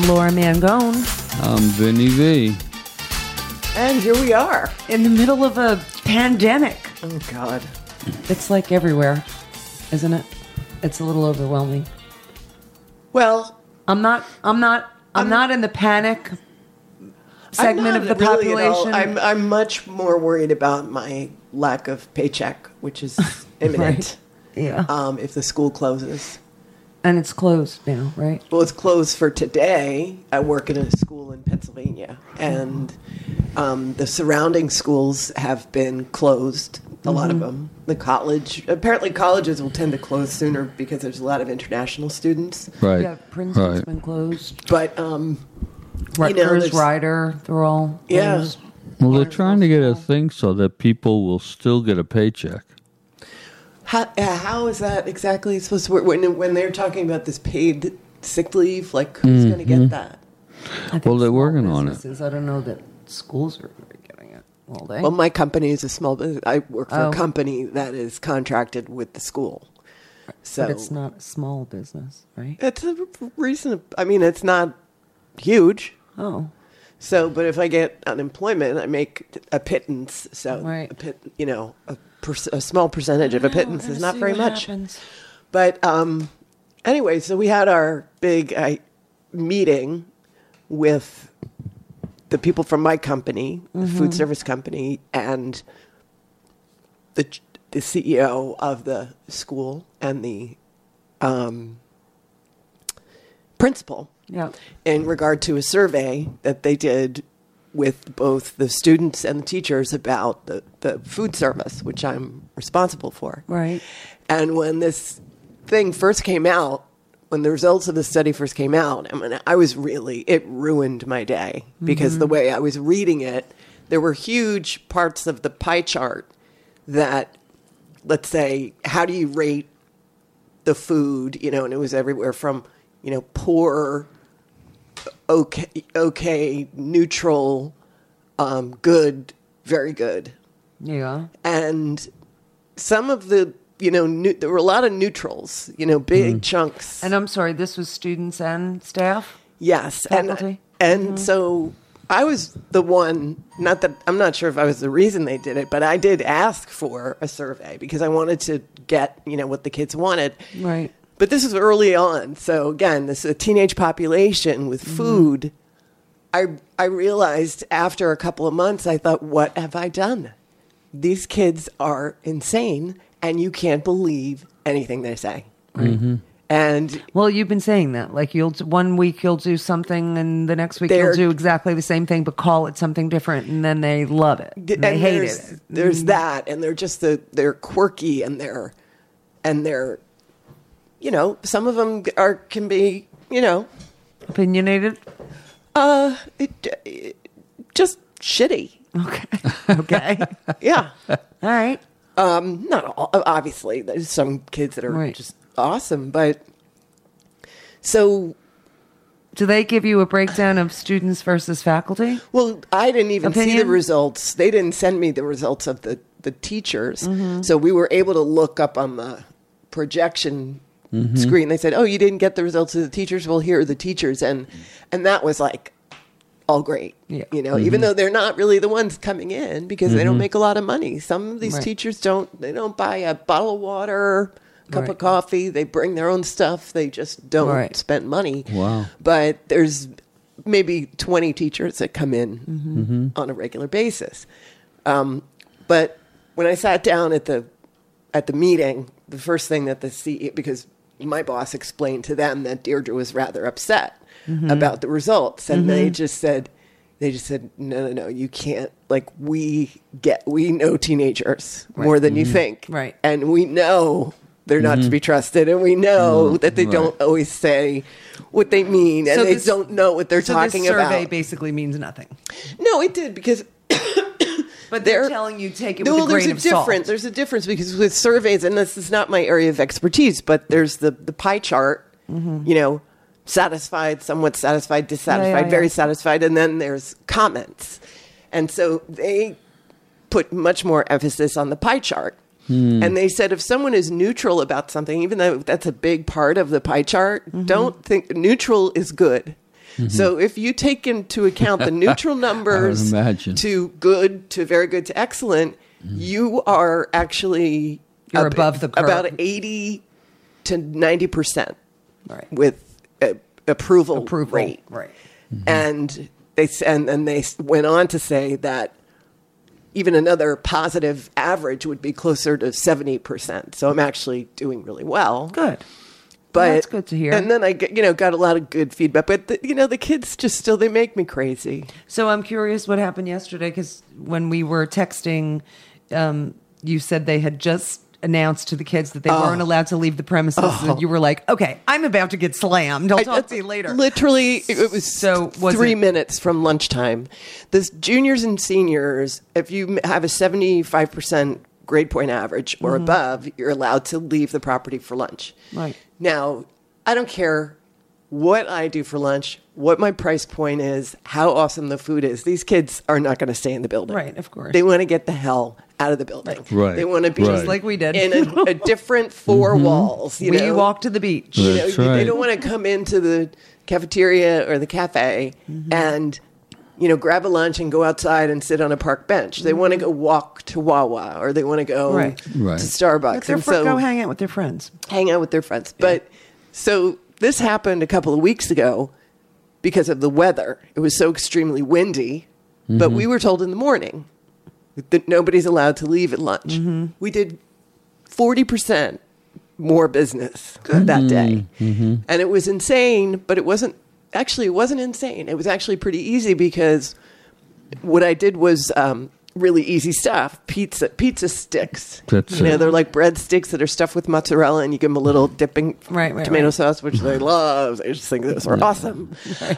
Laura Mangone. I'm Vinny V. And here we are. In the middle of a pandemic. Oh, God. It's like everywhere, isn't it? It's a little overwhelming. Well, I'm not in the panic segment of the really population. I'm much more worried about my lack of paycheck, which is imminent. Right. Yeah. If the school closes. And it's closed now, right? Well, it's closed for today. I work in a school in Pennsylvania, and the surrounding schools have been closed. A lot of them. Apparently colleges will tend to close sooner because there's a lot of international students. Right. Yeah, Princeton's been closed. But, Rutgers, Rider, they're all closed. Well, they're trying to get a thing so that people will still get a paycheck. How is that exactly supposed to work? When they're talking about this paid sick leave, like who's going to get that? I think Well, they're small working on it. businesses. I don't know that schools are getting it. Will they? Well, my company is a small business. I work for a company that is contracted with the school. So but it's not a small business, right? it's a reason. I mean, it's not huge. Oh. So, but if I get unemployment, I make a pittance. So, Right. a small percentage of a pittance is not very much. Happens. But anyway, so we had our big meeting with the people from my company, the food service company, and the CEO of the school and the principal. Yeah. In regard to a survey that they did with both the students and the teachers about the food service, which I'm responsible for. Right. And when this thing first came out, when the results of the study first came out, I mean, it ruined my day because the way I was reading it, there were huge parts of the pie chart that, let's say, how do you rate the food, and it was everywhere from, poor, okay, neutral, good, very good. Yeah. And some of the, there were a lot of neutrals, big chunks. And I'm sorry, this was students and staff? Yes. Faculty? And so I was the one, I'm not sure if I was the reason they did it, but I did ask for a survey because I wanted to get, what the kids wanted. Right. But this is early on. So again, this is a teenage population with food. I realized after a couple of months, I thought, what have I done? These kids are insane, and you can't believe anything they say. Mm-hmm. And well, you've been saying that. Like one week you'll do something, and the next week you'll do exactly the same thing, but call it something different, and then they love it. And they hate it. There's that, and they're just they're quirky, and they're some of them can be opinionated. Just shitty. Okay. Yeah. All right. Not all, obviously. There's some kids that are just awesome, but so. Do they give you a breakdown of students versus faculty? Well, I didn't even see the results. They didn't send me the results of the teachers. So we were able to look up on the projection screen. They said, "Oh, you didn't get the results of the teachers? Well, here are the teachers." And that was like all great. Yeah. Even though they're not really the ones coming in because they don't make a lot of money. Some of these teachers don't buy a bottle of water, cup of coffee. They bring their own stuff. They just don't spend money. Wow. But there's maybe 20 teachers that come in on a regular basis. But when I sat down at the meeting, the first thing that the CEO, because my boss explained to them that Deirdre was rather upset about the results, and they just said, no, you can't. Like we know teenagers more than you think, right? And we know they're not to be trusted, and we know that they don't always say what they mean, and they don't know what they're talking about. So this survey basically means nothing. No, it did because. But they're telling you take it with a grain of salt. There's a difference because with surveys, and this is not my area of expertise, but there's the pie chart, satisfied, somewhat satisfied, dissatisfied, very satisfied, and then there's comments. And so they put much more emphasis on the pie chart. And they said if someone is neutral about something, even though that's a big part of the pie chart, don't think neutral is good. So if you take into account the neutral numbers to good, to very good, to excellent, you are actually you're above the curve. About 80 to 90% with approval rate. Right. And they went on to say that even another positive average would be closer to 70%. So I'm actually doing really well. Good. But that's good to hear. And then I got a lot of good feedback. But the kids just still, they make me crazy. So I'm curious what happened yesterday, because when we were texting, you said they had just announced to the kids that they weren't allowed to leave the premises, and you were like, "Okay, I'm about to get slammed. I'll talk to you later." Literally, it was 3 minutes from lunchtime. The juniors and seniors, if you have a 75% grade point average or above, you're allowed to leave the property for lunch. Right. Now, I don't care what I do for lunch, what my price point is, how awesome the food is. These kids are not going to stay in the building. Right, of course. They want to get the hell out of the building. Right. They want to be just like we did in a different four walls. We walk to the beach. That's right. They don't want to come into the cafeteria or the cafe and grab a lunch and go outside and sit on a park bench. They want to go walk to Wawa, or they want to go to Starbucks. Go hang out with their friends. Yeah. But so this happened a couple of weeks ago because of the weather. It was so extremely windy, but we were told in the morning that nobody's allowed to leave at lunch. We did 40% more business that day. And it was insane, but it wasn't insane. It was actually pretty easy, because what I did was really easy stuff. Pizza sticks. They're like bread sticks that are stuffed with mozzarella, and you give them a little dipping tomato sauce, which they love. I just think those are awesome.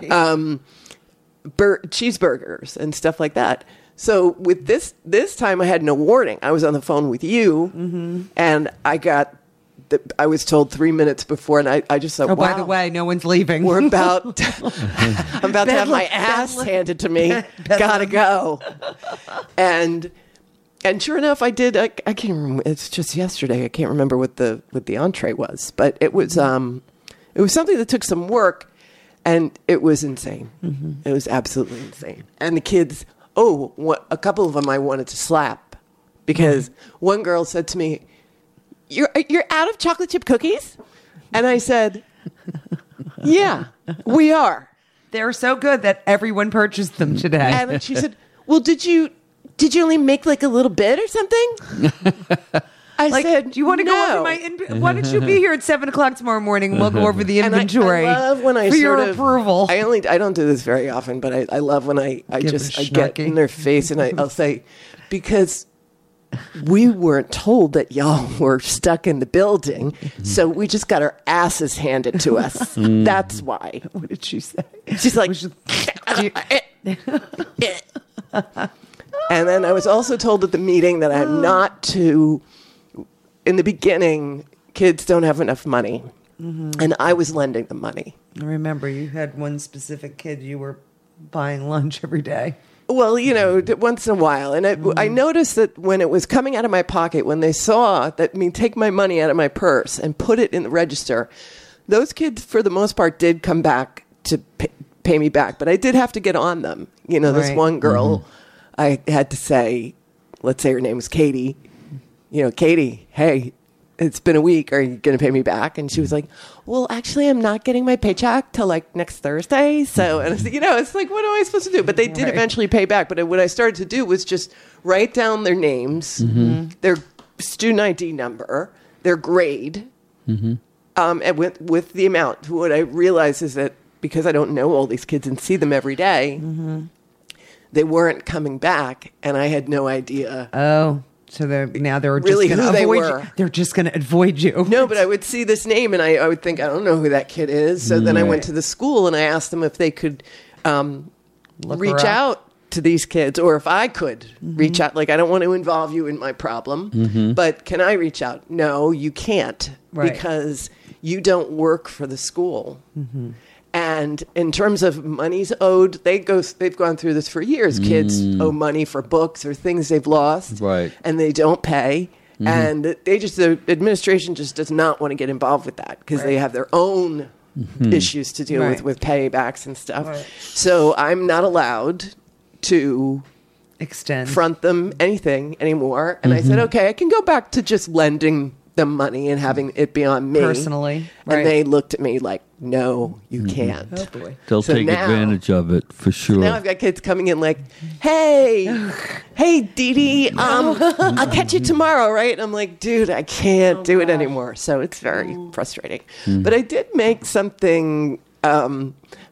Cheeseburgers and stuff like that. So with this time, I had no warning. I was on the phone with you, and I was told 3 minutes before, and I just thought, wow. By the way, no one's leaving. I'm about to have my ass handed to me. Gotta go. And sure enough, I did. I can't remember. It's just yesterday. I can't remember what the entree was, but it was something that took some work, and it was insane. It was absolutely insane. And the kids, a couple of them I wanted to slap, because one girl said to me, You're out of chocolate chip cookies? And I said, yeah, we are. They're so good that everyone purchased them today. And she said, well, did you only make like a little bit or something? I said, do you want to go over my why don't you be here at 7:00 tomorrow morning, and we'll go over the inventory. I love when I for your approval. I don't do this very often, but I love when I get in their face, and I'll say, because we weren't told that y'all were stuck in the building, so we just got our asses handed to us. That's why. What did she say? She's like, and then I was also told at the meeting that I'm not to. In the beginning, kids don't have enough money, and I was lending them money. I remember you had one specific kid you were buying lunch every day. Well, once in a while. And I noticed that when it was coming out of my pocket, when they saw that, take my money out of my purse and put it in the register, those kids, for the most part, did come back to pay me back. But I did have to get on them. This one girl, I had to say, let's say her name was Katie. Katie, hey, it's been a week. Are you going to pay me back? And she was like, well, actually, I'm not getting my paycheck till like next Thursday. So, and it's like, what am I supposed to do? But they did eventually pay back. But what I started to do was just write down their names, their student ID number, their grade, and with the amount. What I realized is that because I don't know all these kids and see them every day, they weren't coming back, and I had no idea. Oh. So they're really just who they avoid were. You. They're just going to avoid you. No, but I would see this name, and I would think, I don't know who that kid is. So then I went to the school, and I asked them if they could reach out to these kids, or if I could reach out. Like, I don't want to involve you in my problem, but can I reach out? No, you can't, because you don't work for the school. And in terms of monies owed, they've gone through this for years. Kids owe money for books or things they've lost, and they don't pay. And the administration just does not want to get involved with that, because they have their own issues to deal Right. with paybacks and stuff. Right. So I'm not allowed to Extend. front them anything anymore. And I said, okay, I can go back to just lending them money and having it be on me. Personally, right. And they looked at me like, no, you can't. Oh, boy. They'll So take now- advantage of it for sure. Now I've got kids coming in like, hey, Dee Dee, I'll catch you tomorrow, right? And I'm like, dude, I can't do it anymore. So it's very frustrating. But I did make something the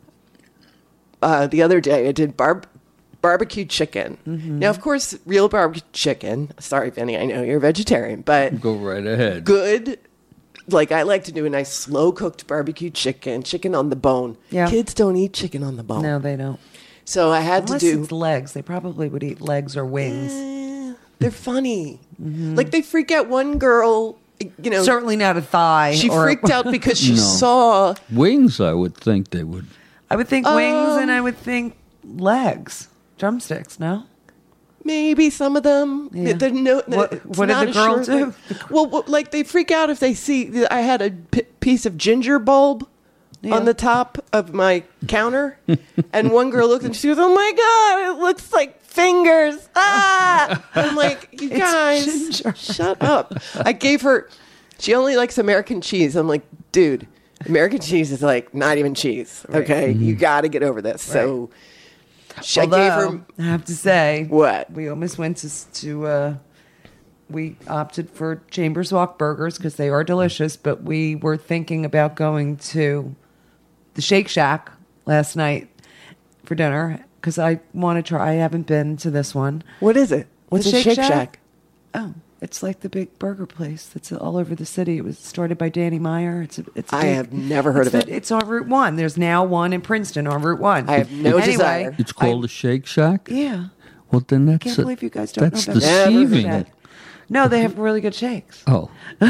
other day. I did barbecue chicken. Now, of course, real barbecue chicken. Sorry, Vinny, I know you're a vegetarian, but Go right ahead. good. Like, I like to do a nice slow-cooked barbecue chicken on the bone. Yeah. Kids don't eat chicken on the bone. No, they don't. So I had Unless to do... it's legs. They probably would eat legs or wings. They're funny. Like, they freak out one girl, you know. Certainly not a thigh. She or freaked out because she No. saw... Wings, I would think they would. I would think wings and I would think legs. Drumsticks, no? Maybe some of them. Yeah. They're no, What- it's what did not the girl a sure do? thing. Well, like they freak out if they see that I had a piece of ginger bulb Yeah. on the top of my counter, and one girl looked and she goes, "Oh my god, it looks like fingers!" Ah, I'm like, "You It's guys, ginger." shut up!" I gave her. She only likes American cheese. I'm like, dude, American cheese is like not even cheese. Okay, you got to get over this. So. I gave her. Although, I have to say, What? we almost went to we opted for Chambers Walk burgers because they are delicious, but we were thinking about going to the Shake Shack last night for dinner because I want to try. I haven't been to this one. What is it? What's The a Shake Shack? Oh, it's like the big burger place that's all over the city. It was started by Danny Meyer. It's I have never heard of it. It's on Route 1. There's now one in Princeton on Route 1. I have no Anyway, desire. It's called a Shake Shack? Yeah. Well, then that's Can't believe you guys don't that's know about deceiving. Shake Shack. No, they have really good shakes. Oh,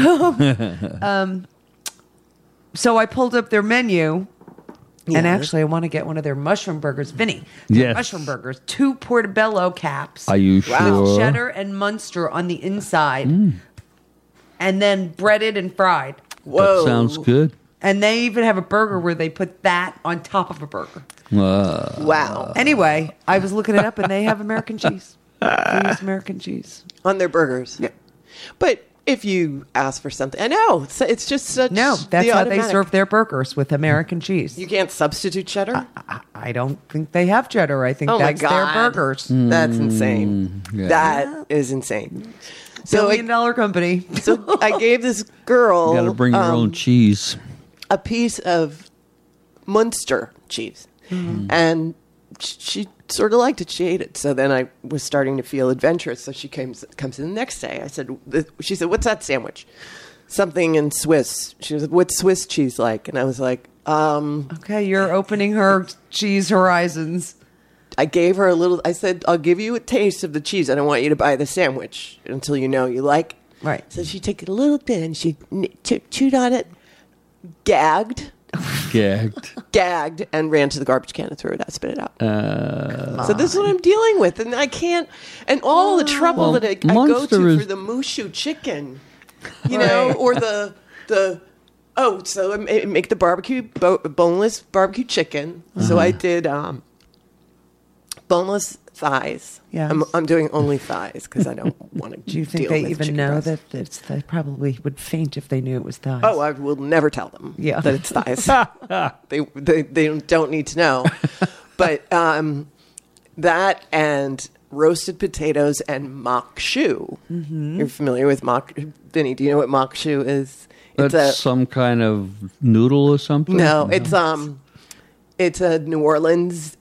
So I pulled up their menu, and Yeah. actually I want to get one of their mushroom burgers. Vinny, their Yes. mushroom burgers. 2 portobello caps. are you Wow. sure? With cheddar and Munster on the inside. And then breaded and fried. Whoa. That sounds good. And they even have a burger where they put that on top of a burger. Wow. Anyway, I was looking it up, and they have American cheese. They use American cheese. On their burgers. Yeah. But if you ask for something, I know it's just such. No, that's the how they automatic. serve their burgers, with American cheese. You can't substitute cheddar. I don't think they have cheddar. I think Oh my that's their God. burgers. That's insane. yeah. That is insane. So $1 billion company. so I gave this girl You got to bring your own cheese. a piece of Munster cheese, and she sort of liked it. She ate it. So then I was starting to feel adventurous. So she comes in the next day. She said, "What's that sandwich?" Something in Swiss. She was, "What's Swiss cheese like?" And I was like, Okay, you're opening her cheese horizons. I gave her a little. I said, "I'll give you a taste of the cheese. I don't want you to buy the sandwich until you know you like." Right. So she took it a little bit and she chewed on it, gagged, Gagged. and ran to the garbage can and threw it out, spit it out. So this is what I'm dealing with, and I can't. And all the trouble Well, that I go Munster to is- for the Mushu chicken, you know, or the. So I make the boneless barbecue chicken. So I did boneless thighs. Yes. I'm doing only thighs because I don't want to. Do you think they even know that they probably would faint if they knew it was thighs? Oh, I will never tell them Yeah. that it's thighs. they don't need to know. But that and roasted potatoes and mock shoe. Mm-hmm. You're familiar with mock? Vinny, do you know what mock shoe is? That's some kind of noodle or something? No, it's a New Orleans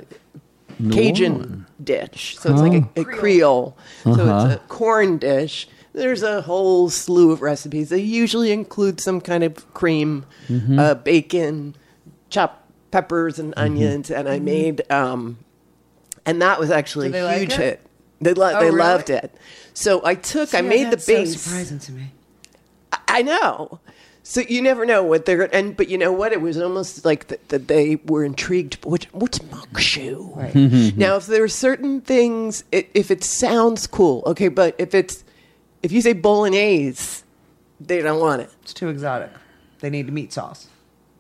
Cajun dish. So it's like a Creole. So it's a corn dish. There's a whole slew of recipes. They usually include some kind of cream, bacon, chopped peppers and onions. And I made, and that was actually Did they a like huge it? hit. They really? loved it. So I made the That's base. So surprising to me. I know. So you never know what they're but you know what? It was almost like that they were intrigued. What's mock shoe? Right. Now, if there are certain things, if it sounds cool, okay, but if you say bolognese, they don't want it. It's too exotic. They need meat sauce.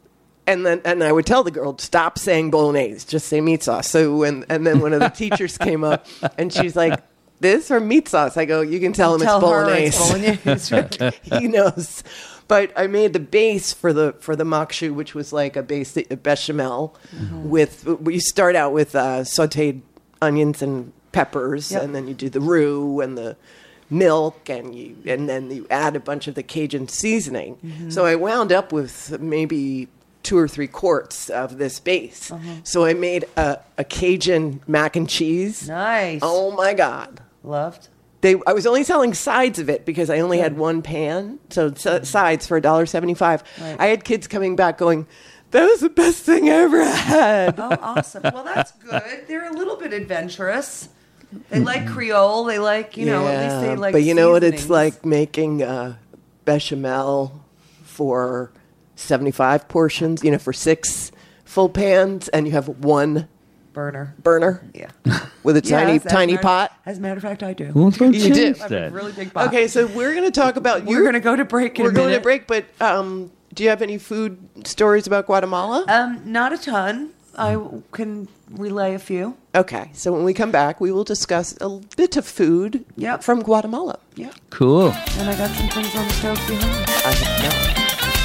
And I would tell the girl, stop saying bolognese, just say meat sauce. So and then one of the teachers came up and she's like, this or meat sauce? I go, you can tell him it's bolognese. He knows. But I made the base for the makshu, which was like a bechamel with, you start out with sauteed onions and peppers, and then you do the roux and the milk, and then you add a bunch of the Cajun seasoning. So I wound up with maybe 2 or 3 quarts of this base. So I made a Cajun mac and cheese. Nice. Oh my God. Loved. I was only selling sides of it because I only had one pan. So sides for $1.75. Right. I had kids coming back going, that was the best thing I ever had. Oh, awesome. Well, that's good. They're a little bit adventurous. They like Creole. They like, at least they like But you know what it's seasonings. like making bechamel for 75 portions, for 6 full pans, and you have one burner. Yeah. With a tiny pot. As a matter of fact, I do. Well, don't You do. change I have a that. really big pot. Okay, so we're going to talk about... We're going to go to break in a minute. We're going to break, but do you have any food stories about Guatemala? Not a ton. I can relay a few. Okay, so when we come back, we will discuss a bit of food from Guatemala. Yeah. Cool. And I got some things on the stove behind. I know.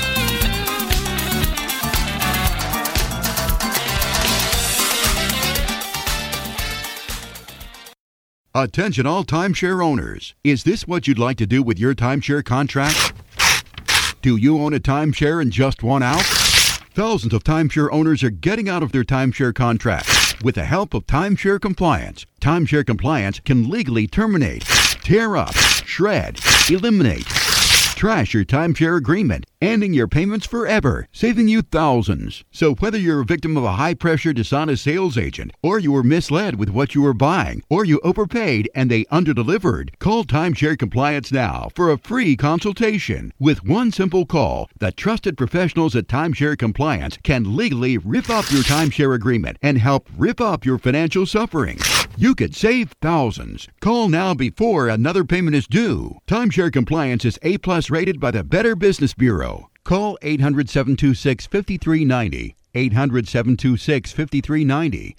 Attention all timeshare owners. Is this what you'd like to do with your timeshare contract? Do you own a timeshare and just want out? Thousands of timeshare owners are getting out of their timeshare contracts. With the help of Timeshare Compliance, Timeshare Compliance can legally terminate, tear up, shred, eliminate, trash your timeshare agreement, ending your payments forever, saving you thousands. So whether you're a victim of a high-pressure, dishonest sales agent, or you were misled with what you were buying, or you overpaid and they underdelivered, call Timeshare Compliance now for a free consultation. With one simple call, the trusted professionals at Timeshare Compliance can legally rip up your timeshare agreement and help rip up your financial suffering. You could save thousands. Call now before another payment is due. Timeshare Compliance is A+ rated by the Better Business Bureau. Call 800-726-5390. 800-726-5390.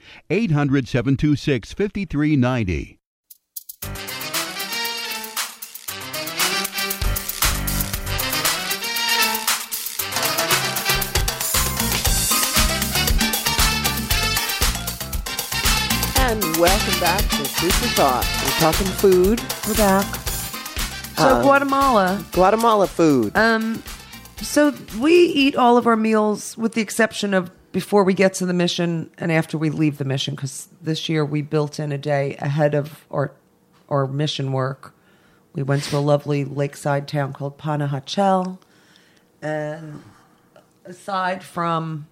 800-726-5390. And welcome back to Food for Thought. We're talking food. We're back. So Guatemala food. So we eat all of our meals with the exception of before we get to the mission and after we leave the mission, because this year we built in a day ahead of our mission work. We went to a lovely lakeside town called Panajachel. And aside from,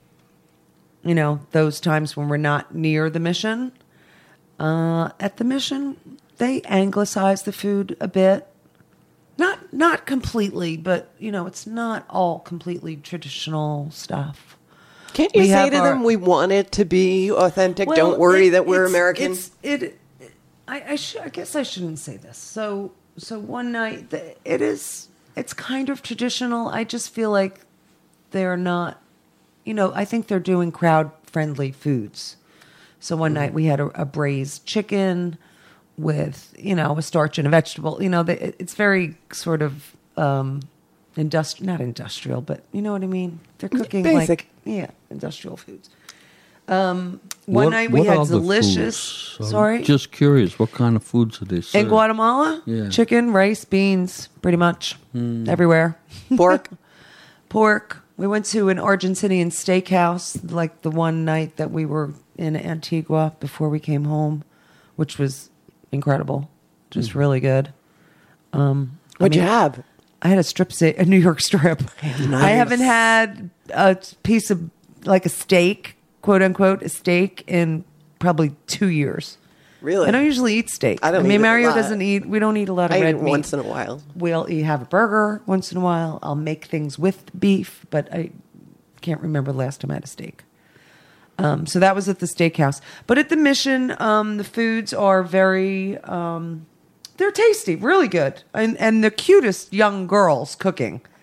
those times when we're not near the mission, at the mission, they anglicize the food a bit. Not completely, but, it's not all completely traditional stuff. Can't you say to them, we want it to be authentic? Well, don't worry that we're American. I guess I shouldn't say this. So one night, it's kind of traditional. I just feel like they're not, I think they're doing crowd-friendly foods. So one night we had a braised chicken with, a starch and a vegetable. It's very sort of not industrial, but you know what I mean? They're cooking basic. Industrial foods. One night we had delicious... Sorry? Just curious, what kind of foods do they serve? In Guatemala? Yeah. Chicken, rice, beans, pretty much. Everywhere. Pork. We went to an Argentinian steakhouse, like the one night that we were in Antigua before we came home, which was incredible. Just really good. What'd you have? I had a New York strip. Nice. I haven't had a piece of, like a steak, quote unquote, a steak in probably 2 years. Really? I don't usually eat steak. I don't eat Mario a lot. doesn't eat, we don't eat a lot of I red eat meat. once in a while. We'll have a burger once in a while. I'll make things with beef, but I can't remember the last time I had a steak. So that was at the steakhouse. But at the mission, the foods are very, they're tasty, really good. And the cutest young girls cooking.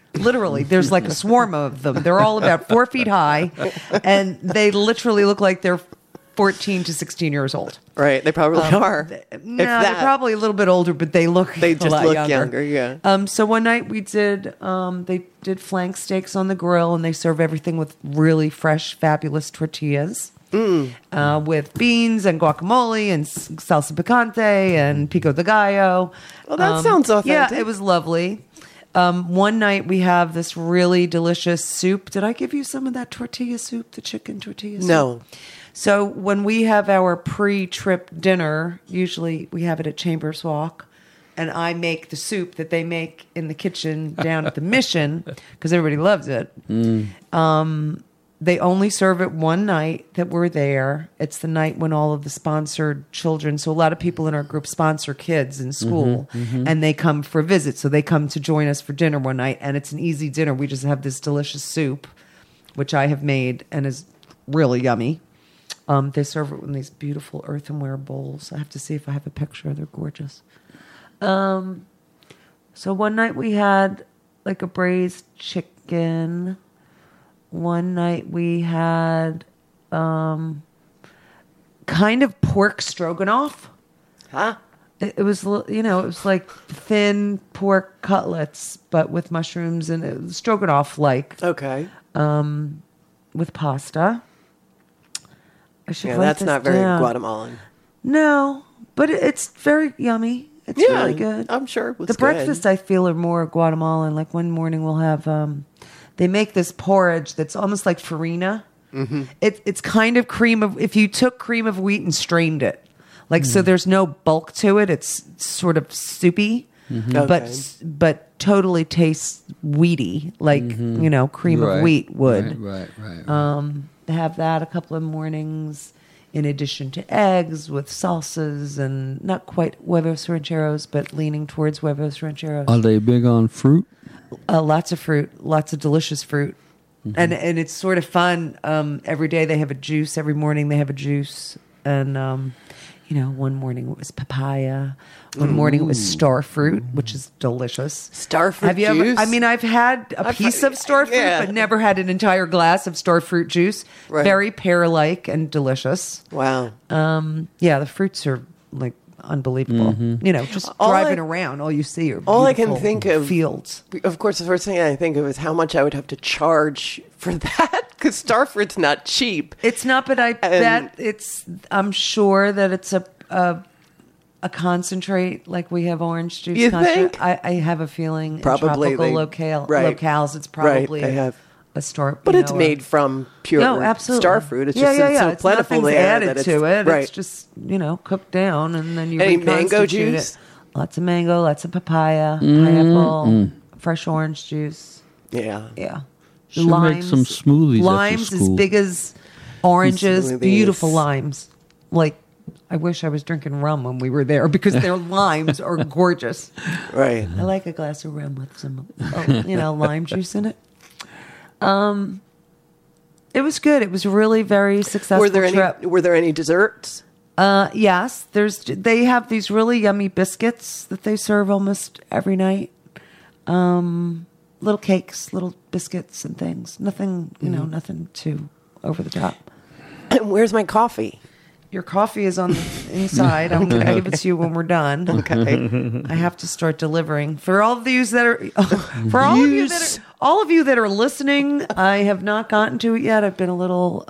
Literally, there's like a swarm of them. They're all about 4 feet high, and they literally look like they're 14 to 16 years old. Right. They probably are. No, they're probably a little bit older, but they just a lot look younger. yeah. So one night we did, they did flank steaks on the grill, and they serve everything with really fresh, fabulous tortillas. With beans and guacamole and salsa picante and pico de gallo. Well, that sounds authentic. Yeah, it was lovely. One night we have this really delicious soup. Did I give you some of that tortilla soup, the chicken tortilla soup? No. So when we have our pre-trip dinner, usually we have it at Chambers Walk, and I make the soup that they make in the kitchen down at the Mission because everybody loves it. They only serve it one night that we're there. It's the night when all of the sponsored children, so a lot of people in our group sponsor kids in school, and they come for a visit. So they come to join us for dinner one night, and it's an easy dinner. We just have this delicious soup, which I have made and is really yummy. They serve it in these beautiful earthenware bowls. I have to see if I have a picture. They're gorgeous. So one night we had like a braised chicken. One night we had kind of pork stroganoff. Huh? It was, it was like thin pork cutlets, but with mushrooms and it was stroganoff-like. Okay. With pasta. I should write that's this not very down. Guatemalan. No, but it's very yummy. It's really good. I'm sure it was the good. breakfast I feel are more Guatemalan. Like one morning we'll have they make this porridge that's almost like farina. Mm-hmm. It's kind of if you took cream of wheat and strained it. Like so there's no bulk to it. It's sort of soupy. Mm-hmm. But totally tastes wheaty, like cream of wheat would. Right. Have that a couple of mornings, in addition to eggs with salsas and not quite huevos rancheros, but leaning towards huevos rancheros. Are they big on fruit? Lots of fruit, lots of delicious fruit, and it's sort of fun. Every day they have a juice. Every morning they have a juice, and one morning it was papaya. One morning it was star fruit, which is delicious. Star fruit Have you juice? ever? I mean, I've had a piece of star fruit, but never had an entire glass of star fruit juice. Right. Very pear-like and delicious. Wow. Yeah, the fruits are like unbelievable. Just driving around, all you see are all I can beautiful think of fields. Of course, the first thing I think of is how much I would have to charge for that because star fruit's not cheap. It's not, but I'm sure that it's a concentrate like we have orange juice. You think? I have a feeling Probably in tropical locales it's probably they have a star. But it's made from pure absolutely. star fruit. It's just it's so plentiful nothing's there added that it's to it. Right. It's just cooked down and then you Any reconstitute mango juice? it. Lots of mango, lots of papaya, pineapple, fresh orange juice. Yeah. Should make some smoothies. Limes after as school. big as oranges. Smoothies. Beautiful limes. Like I wish I was drinking rum when we were there because their limes are gorgeous. Right. I like a glass of rum with some, lime juice in it. It was good. It was a really very successful trip. Were there any desserts? Yes, they have these really yummy biscuits that they serve almost every night. Little cakes, little biscuits and things. Nothing, nothing too over the top. And where's my coffee? Your coffee is on the inside. I'm going to give it to you when we're done. Okay. I have to start delivering for all of these that are all of you that are listening. I have not gotten to it yet. I've been a little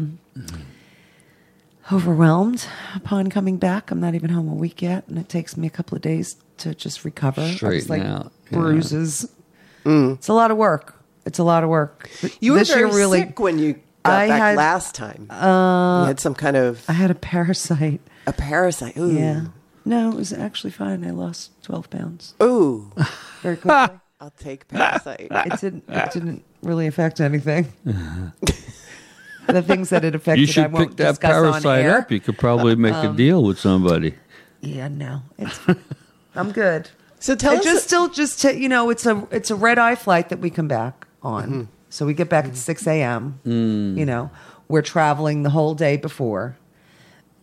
overwhelmed upon coming back. I'm not even home a week yet, and it takes me a couple of days to just recover. Straighten out. Yeah. Bruises. It's a lot of work. You were This very year really, sick when you got back last time. You had some kind of... I had a parasite. A parasite. Ooh. Yeah. No, it was actually fine. I lost 12 pounds. Ooh. Very quickly. I'll take parasite. It didn't really affect anything. The things that it affected, You I should won't pick that discuss on parasite air. up. You could probably make a deal with somebody. Yeah, no, I'm good. So tell us... it's a red eye flight that we come back on. Mm-hmm. So we get back at 6 a.m. We're traveling the whole day before.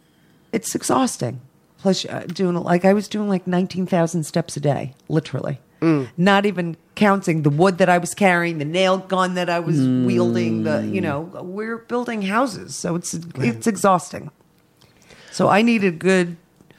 It's exhausting. Plus, I was doing like 19,000 steps a day, literally. Not even counting the wood that I was carrying, the nail gun that I was wielding. We're building houses, so it's exhausting. So I needed good.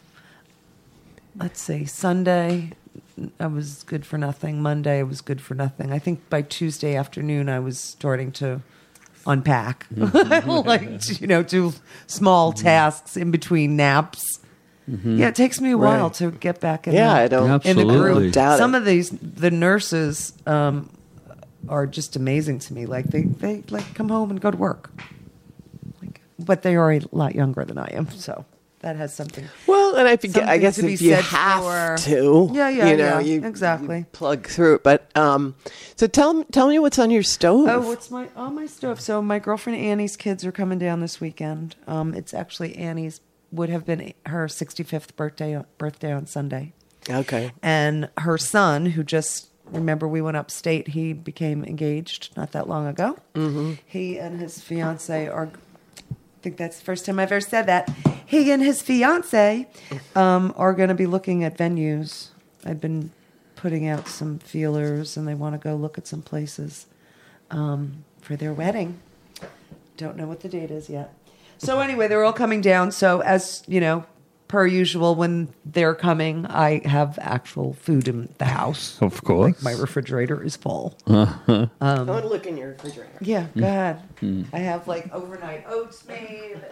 Let's see, Sunday, I was good for nothing. Monday, I was good for nothing. I think by Tuesday afternoon, I was starting to unpack, do small tasks in between naps. Yeah, it takes me a while to get back in. I don't in the groove. doubt Some it. of the nurses are just amazing to me. Like they like come home and go to work, but they are a lot younger than I am, so that has something. Well, and I guess to be if you said have for- to, Yeah, exactly. you plug through it. But so tell me what's on your stove. Oh, what's on my stove? So my girlfriend Annie's kids are coming down this weekend. It's actually would have been her 65th birthday on Sunday. Okay. And her son, who remember we went upstate, he became engaged not that long ago. Mm-hmm. He and his fiance I think that's the first time I've ever said that. He and his fiance are going to be looking at venues. I've been putting out some feelers, and they want to go look at some places for their wedding. Don't know what the date is yet. So anyway, they're all coming down. So as per usual, when they're coming, I have actual food in the house. Of course. Like my refrigerator is full. I want to look in your refrigerator. Yeah, go ahead. I have like overnight oats made.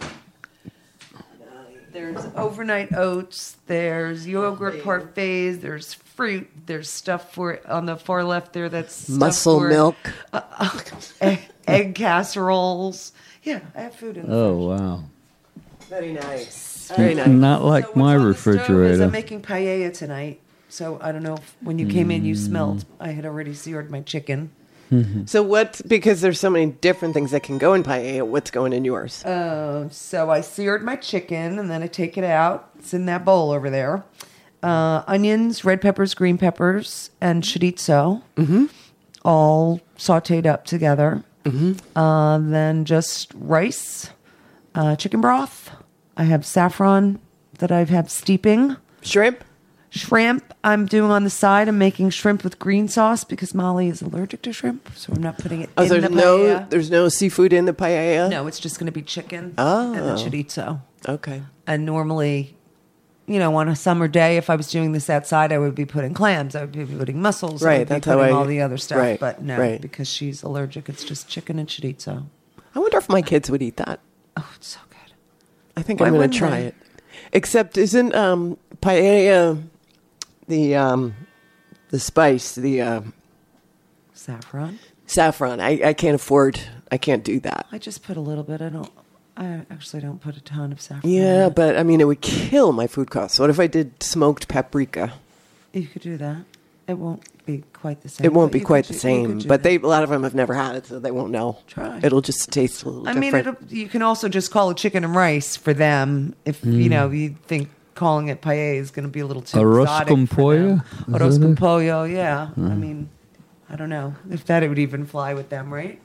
There's overnight oats. There's yogurt parfaits. There's fruit. There's stuff on the far left there that's stuff Muscle for, milk. egg casseroles. Yeah, I have food in the Oh, fridge. wow. Very nice. Very nice. Not So like what's my on the stove is refrigerator. I'm making paella tonight. So I don't know if when you came in you smelled. I had already seared my chicken. So because there's so many different things that can go in paella, what's going in yours? So I seared my chicken and then I take it out. It's in that bowl over there. Onions, red peppers, green peppers, and chorizo, all sauteed up together. Then just rice, chicken broth. I have saffron that I have steeping. Shrimp I'm doing on the side. I'm making shrimp with green sauce because Molly is allergic to shrimp, so I'm not putting it in the paella. There's no seafood in the paella? No, it's just going to be chicken and the chorizo. Okay. And normally, on a summer day, if I was doing this outside, I would be putting clams. I would be putting mussels. I Right, would be that's how putting all the other stuff. right, But no, right. because she's allergic, it's just chicken and chorizo. I wonder if my kids would eat that. Oh, it's so good. I think Why I'm going wouldn't to try they? it. Except isn't paella the spice, the Saffron. saffron? I can't do that. I just put a little bit. I actually don't put a ton of saffron. Yeah, in it. but I mean, it would kill my food costs. What if I did smoked paprika? You could do that. It won't be quite the same. It won't but be you quite could the do- you same. could do But that. a lot of them have never had it, so they won't know. Try. It'll just taste a little I mean, different. you can also just call it chicken and rice for them. If you think calling it paella is going to be a little too Arroz exotic con for pollo? them. Is Arroz that con it? pollo, yeah. I mean, I don't know if that would even fly with them, right?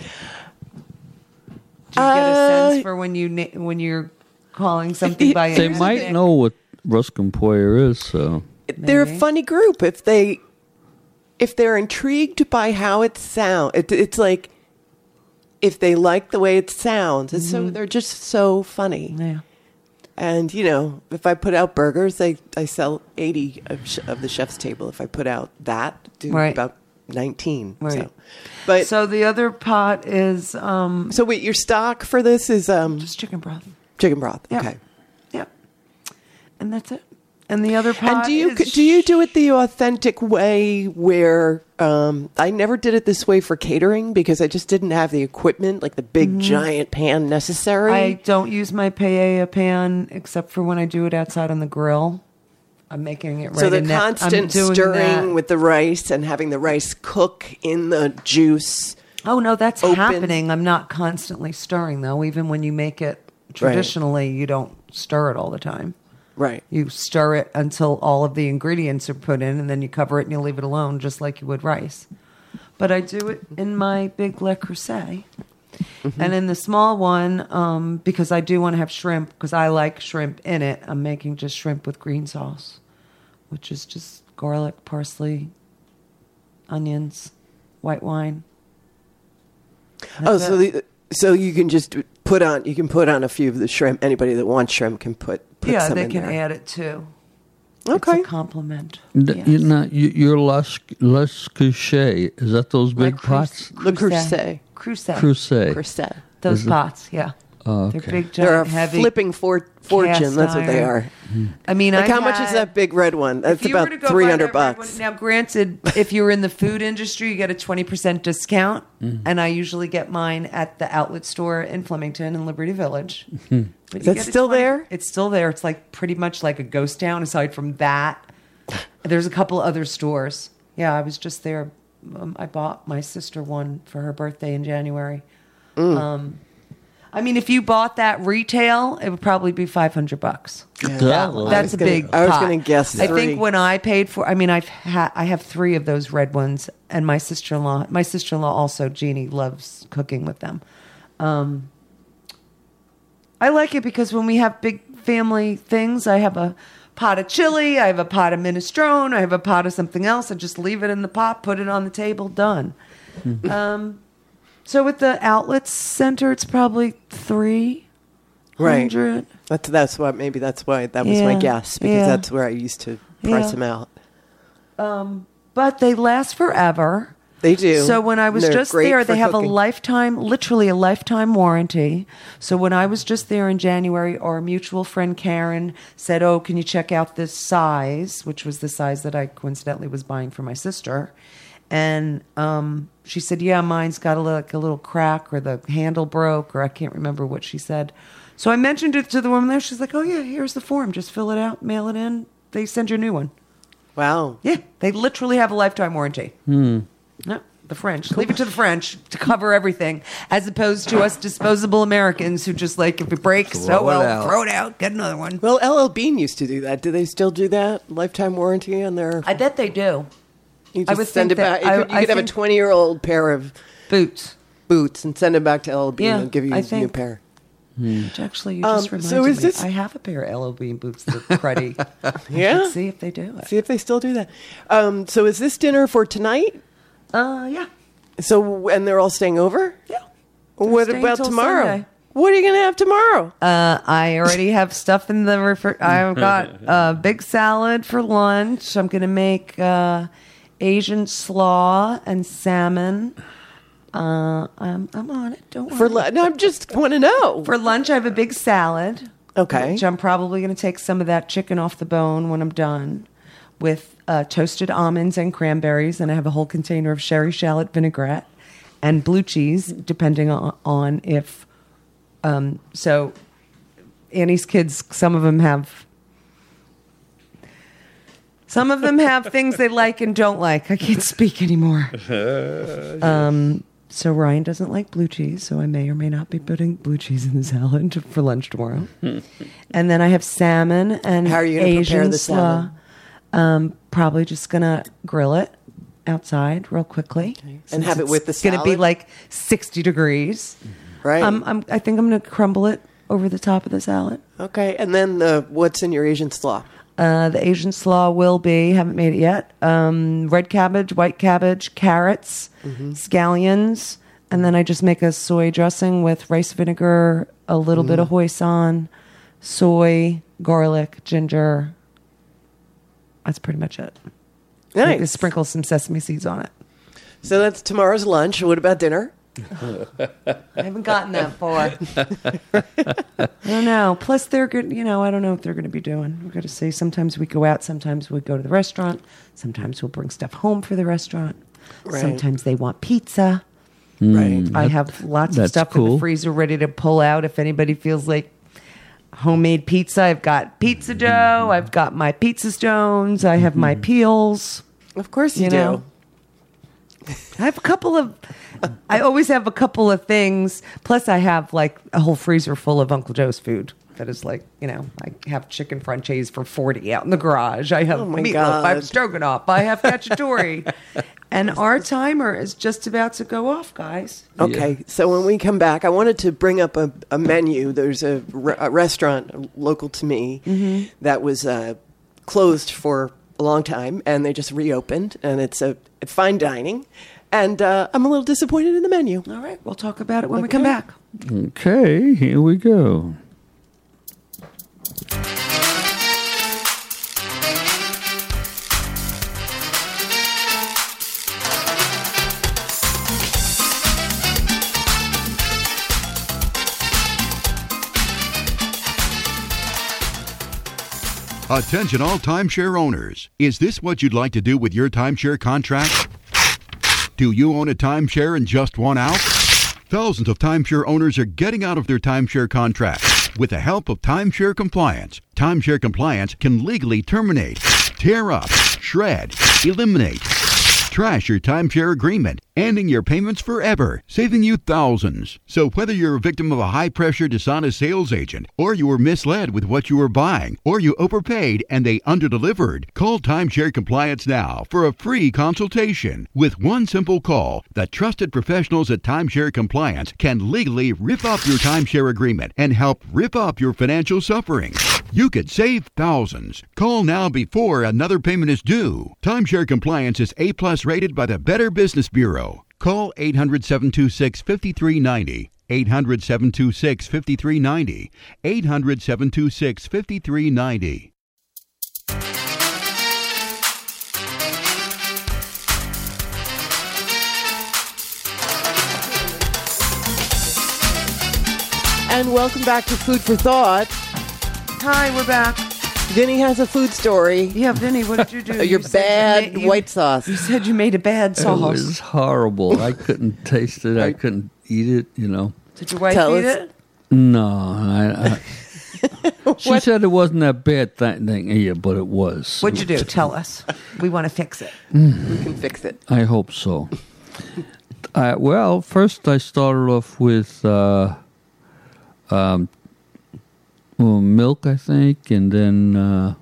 Do you get a sense for when you're calling something by a They might nickname? know what Ruskin Poyer is, so. They're a Maybe. funny group if they're intrigued by how it sounds. It's like if they like the way it sounds. It's so they're just so funny. Yeah. And if I put out burgers, I sell 80 of the chef's table. If I put out that, do Right. about 19. Right. So, but So the other pot is so wait, your stock for this is just chicken broth. chicken broth. Yeah. Okay. Yeah. And that's it. And the other pot And do you is do it the authentic way where I never did it this way for catering because I just didn't have the equipment like the big giant pan necessary. I don't use my paella pan except for when I do it outside on the grill. I'm making it right so the in that. I'm constant doing stirring that. with the rice and having the rice cook in the juice. Oh no, that's open. happening. I'm not constantly stirring though. Even when you make it traditionally, you don't stir it all the time. Right. You stir it until all of the ingredients are put in, and then you cover it and you leave it alone, just like you would rice. But I do it in my big Le Creuset. And in the small one, because I do want to have shrimp, because I like shrimp in it, I'm making just shrimp with green sauce, which is just garlic, parsley, onions, white wine. That's it. So you can just put on a few of the shrimp. Anybody that wants shrimp can put yeah, some they in can there. add it too. Okay. It's a compliment. Your Les Couché, is that those big pots? Le Creuset. Creuset. Those Is it- pots, yeah. Oh, They're okay. big, They're giant, a heavy. flipping fortune. cast That's what they iron. are. I mean, Like, how much is that big red one? That's if you were about to go buy that red $300. one- Now, granted, if you're in the food industry, you get a 20% discount, and I usually get mine at the outlet store in Flemington and Liberty Village. But you Is that get a still there? It's still there. It's like pretty much like a ghost town. Aside from that, there's a couple other stores. Yeah, I was just there. I bought my sister one for her birthday in January. I mean, if you bought that retail, it would probably be $500. Yeah. That's a big. I was pot. gonna guess I 3. think when I paid for, I mean, I have 3 of those red ones, and my sister-in-law also, Jeannie, loves cooking with them. I like it because when we have big family things, I have a pot of chili, I have a pot of minestrone, I have a pot of something else. I just leave it in the pot, put it on the table, done. So at the outlet center, it's probably $300. Right. That's why that was my Yeah, guess, because yeah. that's where I used to price Yeah. them out. But they last forever. They do. So when I was They're just great there, for they have cooking. literally a lifetime warranty. So when I was just there in January, our mutual friend Karen said, "Oh, can you check out this size?" Which was the size that I coincidentally was buying for my sister. And she said, "Yeah, mine's got a little crack, or the handle broke, or I can't remember what she said." So I mentioned it to the woman there. She's like, "Oh yeah, here's the form. Just fill it out, mail it in. They send you a new one." Wow. Yeah, they literally have a lifetime warranty. No, the French. Leave it to the French to cover everything, as opposed to us disposable Americans who just like, if it breaks, Throw it well, out. throw it out, get another one. Well, LL Bean used to do that. Do they still do that? Lifetime warranty on their... I bet they do. You I just would send think it back. that- You could have a think- 20-year-old pair of Boots. boots and send them back to LL Bean Yeah, and give you I a new think- pair. Which actually, you just reminded so is me. this- I have a pair of LL Bean boots that are cruddy. Yeah? Let's see if they do it. See if they still do that. So is this dinner for tonight? Yeah. So, and they're all staying over? Yeah. What staying about till tomorrow? Sunday. What are you going to have tomorrow? I already have stuff in the I've got a big salad for lunch. I'm going to make Asian slaw and salmon. I'm on it. Don't worry. No, I just want to know. For lunch, I have a big salad. Okay. Which I'm probably going to take some of that chicken off the bone when I'm done, with toasted almonds and cranberries. And I have a whole container of sherry shallot vinaigrette and blue cheese, depending on if. So Annie's kids, some of them have things they like and don't like. I can't speak anymore. So Ryan doesn't like blue cheese, so I may or may not be putting blue cheese in the salad for lunch tomorrow. And then I have salmon and How are you going to prepare Asian the slaw. salmon? Probably just gonna grill it outside real quickly, And have it with the It's gonna be salad? like 60 degrees. Right. I think I'm gonna crumble it over the top of the salad. Okay. And then what's in your Asian slaw? The Asian slaw will be, haven't made it yet, red cabbage, white cabbage, carrots, scallions, and then I just make a soy dressing with rice vinegar, a little bit of hoisin, soy, garlic, ginger. That's pretty much it. Nice. Just sprinkle some sesame seeds on it. So that's tomorrow's lunch. What about dinner? I haven't gotten that far. I don't know. Plus, they're good. I don't know what they're going to be doing. We're going to see. Sometimes we go out. Sometimes we go to the restaurant. Sometimes we'll bring stuff home for the restaurant. Right. Sometimes they want pizza. Right. I have lots of that's stuff in cool. the freezer ready to pull out if anybody feels like homemade pizza. I've got pizza dough. I've got my pizza stones. I have my peels. Of course you You do. know. I have I always have a couple of things. Plus, I have like a whole freezer full of Uncle Joe's food. That is like, I have chicken franchise for $40 out in the garage. I have my meatloaf. God. I have stroganoff. I have cacciatore. And our timer is just about to go off, guys. Okay, so when we come back, I wanted to bring up a menu. There's a restaurant local to me that was closed for a long time, and they just reopened, and it's a fine dining. And I'm a little disappointed in the menu. All right, we'll talk about it when we come back. Okay, here we go. Attention all timeshare owners. Is this what you'd like to do with your timeshare contract? Do you own a timeshare and just want out? Thousands of timeshare owners are getting out of their timeshare contracts with the help of Timeshare Compliance. Timeshare Compliance can legally terminate, tear up, shred, eliminate, trash your timeshare agreement, ending your payments forever, saving you thousands. So whether you're a victim of a high-pressure, dishonest sales agent, or you were misled with what you were buying, or you overpaid and they underdelivered, call Timeshare Compliance now for a free consultation. With one simple call, the trusted professionals at Timeshare Compliance can legally rip up your timeshare agreement and help rip up your financial suffering. You could save thousands. Call now before another payment is due. Timeshare Compliance is A+ rated by the Better Business Bureau. Call 800-726-5390. 800-726-5390. 800-726-5390. And welcome back to Food for Thought. Hi, we're back. Vinny has a food story. Yeah, Vinny, what did you do? Your You said bad you made- white sauce. You said you made a bad It sauce. was horrible. I couldn't taste it. I couldn't eat it, you know. Did your wife Tell eat us. it? No, she said it wasn't that bad thing. Yeah, but it was. What'd you do? Tell us. We want to fix it. We can fix it. I hope so. Well, first I started off with milk, I think, and then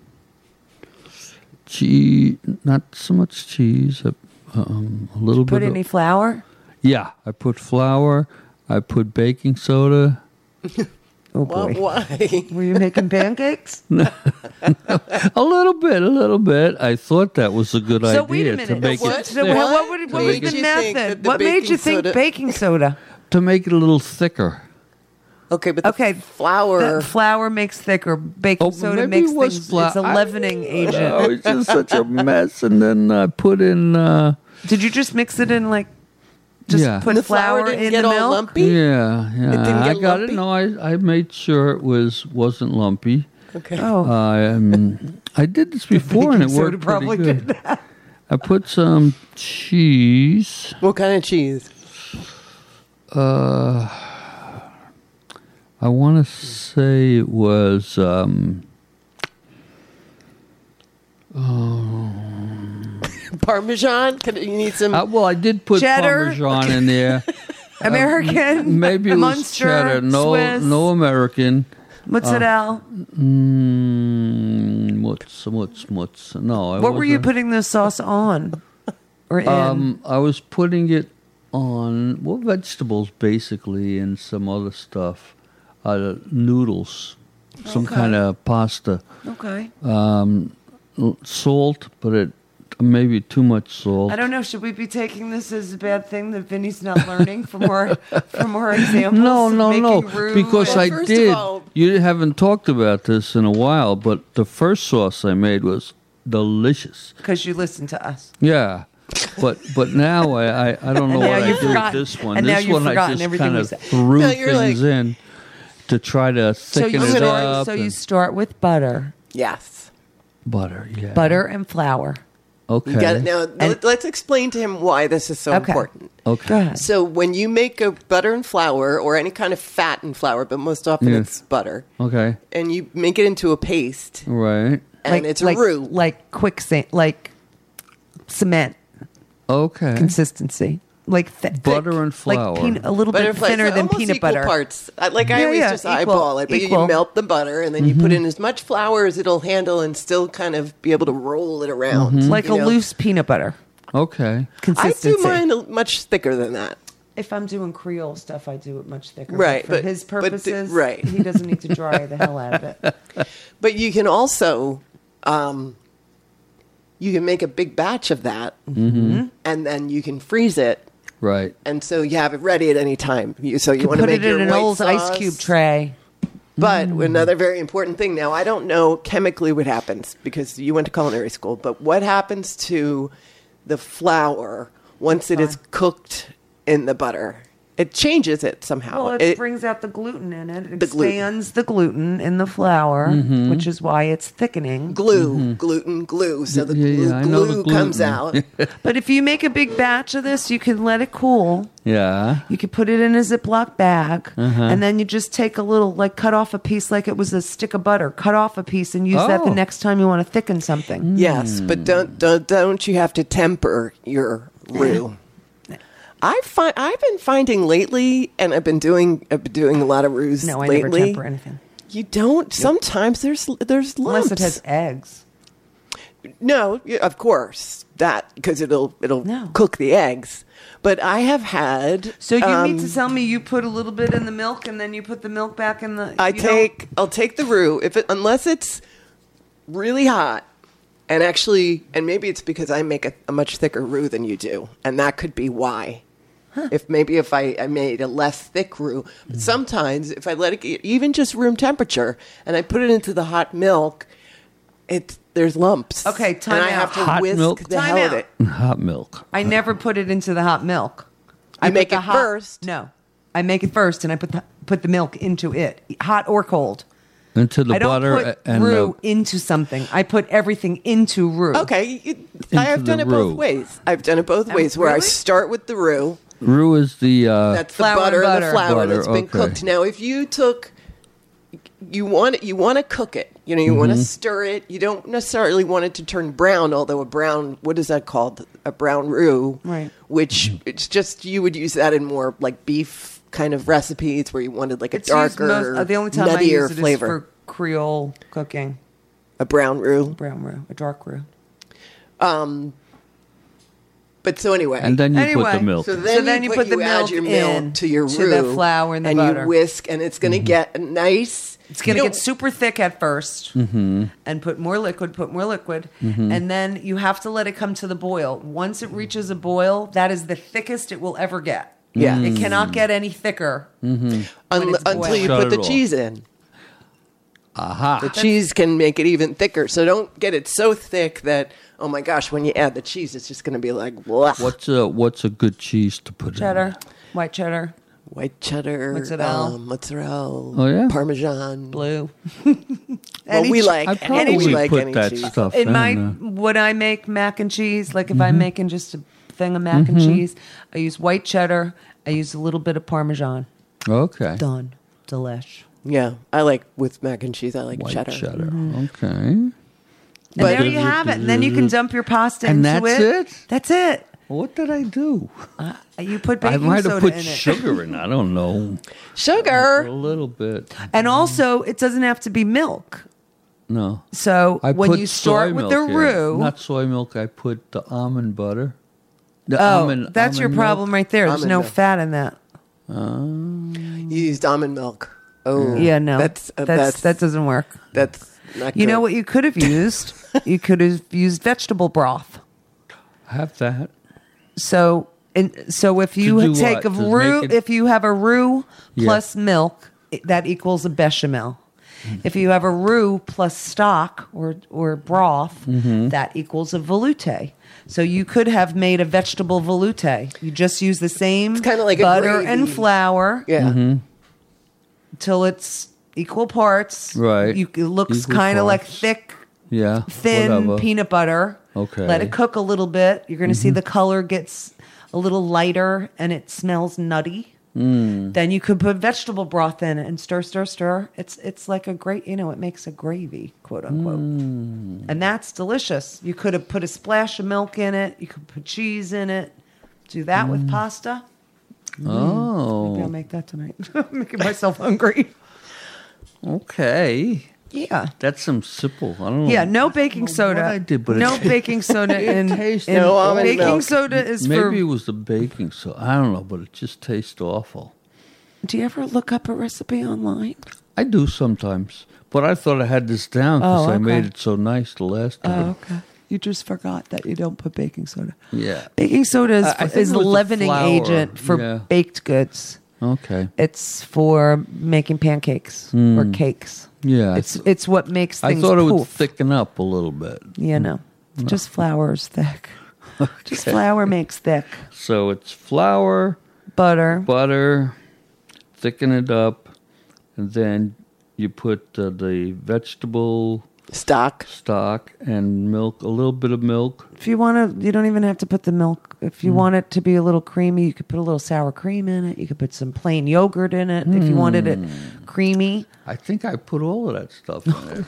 cheese. Not so much cheese. A little Put bit. any flour? Yeah, I put flour. I put baking soda. Oh boy. Why? Were you making pancakes? A little bit. I thought that was a good So wait idea a to minute. make What? it So thick, what What was made the you think that method? the What made you baking think soda- baking soda? to make it a little thicker. Okay, but the Okay, flour. The flour makes thicker. Baking Oh, soda maybe makes it was things. flour. It's a leavening agent. Oh, it's just such a mess. And then I put in, Did you just mix it in like? Just Yeah. put the flour flour didn't in get the all milk. lumpy. yeah. didn't I get got lumpy? it. No, I made sure it wasn't lumpy. Okay. Oh, I did this before and it baking soda worked probably pretty good. did that. I put some cheese. What kind of cheese? I want to say it was Parmesan? You need some. well, I did put Cheddar? Parmesan in there. American, Maybe it was Munster, cheddar. No, Swiss, no American. mozzarella. What's no? What were you putting the sauce on? Or in? I was putting it on vegetables basically, and some other stuff, noodles, some Okay. kind of pasta, Okay. salt, but it maybe too much salt. I don't know. Should we be taking this as a bad thing that Vinny's not learning from our examples? No, of no, making no. Because Well, I first of did. all- You haven't talked about this in a while, but the first sauce I made was delicious. because you listen to us. Yeah. But now I don't know And now what I you've did forgotten- with this one. and now This you've one I forgotten just everything kind we of said. threw No, you're things in to try to thicken you it start. up. So you and start with butter, Yes. butter, yeah. butter and flour. Okay. You got it. Now, And- let's explain to him why this is so Okay. important. Okay. Go ahead. So, when you make a butter and flour, or any kind of fat and flour, but most often Yeah. it's butter, Okay. and you make it into a paste, Right. and it's a like, roux. like quicksand, like cement Okay. consistency, like Butter and flour. like a little Butter bit and flour, thinner so than almost peanut equal butter. parts. I Yeah, always yeah, just equal, eyeball it, but you equal. melt the butter, and then you put in as much flour as it'll handle, and still kind of be able to roll it around, Like you a know? loose peanut butter Okay. I consistency. do mine much thicker than that. If I'm doing Creole stuff, I do it much thicker. Right, For but- his but purposes, right. he doesn't need to dry the hell out of it. But you can also you can make a big batch of that, and then you can freeze it, Right. and so you have it ready at any time. You want to Put make it your in an white old ice sauce. cube tray. But another very important thing now, I don't know chemically what happens because you went to culinary school, but what happens to the flour once it is cooked in the butter? It changes it somehow. Well, it brings out the gluten in it. It The gluten. expands the gluten in the flour, which is why it's thickening. glue, gluten, glue. So the I know glue the comes gluten. out. But if you make a big batch of this, you can let it cool. Yeah. You could put it in a Ziploc bag, and then you just take a little, like cut off a piece like it was a stick of butter. Cut off a piece and use that the Oh. next time you want to thicken something. Yes, but don't you have to temper your roux? I've been finding lately, and I've been doing a lot of roux No, I lately. never temper anything. You don't. Sometimes there's lumps. Unless it has eggs. No, of course that because it'll No. cook the eggs. But I have had. So you mean to tell me you put a little bit in the milk and then you put the milk back in the... I'll take the roux unless it's really hot, and maybe it's because I make a much thicker roux than you do, and that could be why. If I made a less thick roux, but sometimes if I let it get even just room temperature and I put it into the hot milk, there's lumps. Okay, time and I out. have to Hot whisk milk? the Time hell of out. it. Hot milk. I never put it into the hot milk. You put make the it first. No. I make it first and I put the milk into it, hot or cold. Into the I don't butter put and roux into something. I put everything into roux. Okay, I have done the it both roux. ways. I've done it both ways, where I really? start with the roux. roux is the That's the Flour and butter and the butter. flour Butter, that's been okay. cooked. Now, if you took, you want to cook it. You want to stir it. You don't necessarily want it to turn brown. Although a brown, what is that called? A brown roux, Right. Which it's just you would use that in more like beef kind of recipes where you wanted like a It's used darker, the only time I nuttier use it flavor. is for Creole cooking. A brown roux. Brown roux, a dark roux. But so anyway, and then you put Anyway, the milk. So in. then, you add milk your milk in to your to roux the flour and the and butter. you whisk, and it's going to get a nice. It's going you to don't- get super thick at 1st and put more liquid, and then you have to let it come to the boil. Once it reaches a boil, that is the thickest it will ever get. Yeah. It cannot get any thicker. when it's until you Shut put it the off. cheese in. Aha. The cheese can make it even thicker. So don't get it so thick that, oh my gosh, when you add the cheese, it's just going to be like, blah. What's a good cheese to put Cheddar, white cheddar, White cheddar, Mozzarella. mozzarella, Oh, yeah? Parmesan. blue. Well, Any we che- like, I probably we like put any that cheese. stuff In my in. when I make mac and cheese, like if I'm making just a thing of mac and cheese, I use white cheddar. I use a little bit of Parmesan. Okay. Done, delish. Yeah, I like with mac and cheese. I like White cheddar. cheddar. Mm-hmm. Okay. And there you have it. And then you can dump your pasta And into that's it. it? That's it. What did I do? You put I baking might soda have put in it. sugar in. I don't know. A Sugar. little bit. And also, it doesn't have to be milk. No. So I when put you start soy with the milk in. roux, Not soy milk. I put the almond butter. The that's your almond problem milk. right there. There's Almond no milk. fat in that. You used almond milk. Oh, Yeah, no, That's that doesn't work. that's not. You good. know what you could have used? You could have used vegetable broth. Have that. So if you do take what? a Just roux, make it- if you have a roux Yeah. plus milk, that equals a bechamel. If you have a roux plus stock or broth, that equals a velouté. So you could have made a vegetable velouté. You just use the same kinda like a butter gravy. and flour Yeah. till it's equal parts. Right. It looks Equal kind of like parts. thick, Yeah. thin whatever. peanut butter. Okay. Let it cook a little bit. You're going to see the color gets a little lighter and it smells nutty. Then you could put vegetable broth in it and stir, stir, stir. It's like a great, it makes a gravy, quote unquote. And that's delicious. You could have put a splash of milk in it. You could put cheese in it. Do that with pasta. Maybe I'll Oh. make that tonight. I'm making myself hungry. Okay. Yeah. That's some simple. I don't know. Yeah, no baking soda. What I did, but no it- baking soda in, tastes in No almond baking milk. soda is Maybe for. it was the baking soda. I don't know, but it just tastes awful. Do you ever look up a recipe online? I do sometimes, but I thought I had this down because Oh, I okay. made it so nice the last time. Oh, okay. You just forgot that you don't put baking soda. Yeah. Baking soda I think is it a was the leavening flour. agent for Yeah. baked goods. Okay. It's for making pancakes or cakes. Yeah. It's what makes I things thought it would poof. thicken up a little bit. You know, just flour is thick. Just flour makes thick. So it's flour, Butter. butter, thicken it up, and then you put the vegetable Stock. stock and milk, a little bit of milk. If you want to, you don't even have to put the milk. If you want it to be a little creamy, you could put a little sour cream in it. You could put some plain yogurt in it if you wanted it creamy. I think I put all of that stuff